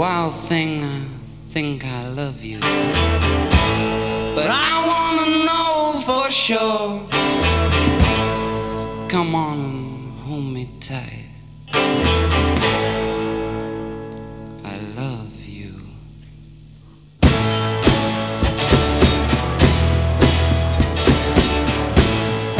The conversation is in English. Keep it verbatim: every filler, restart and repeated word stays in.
wild thing, I think I love you. But I wanna know for sure. So come on and hold me tight.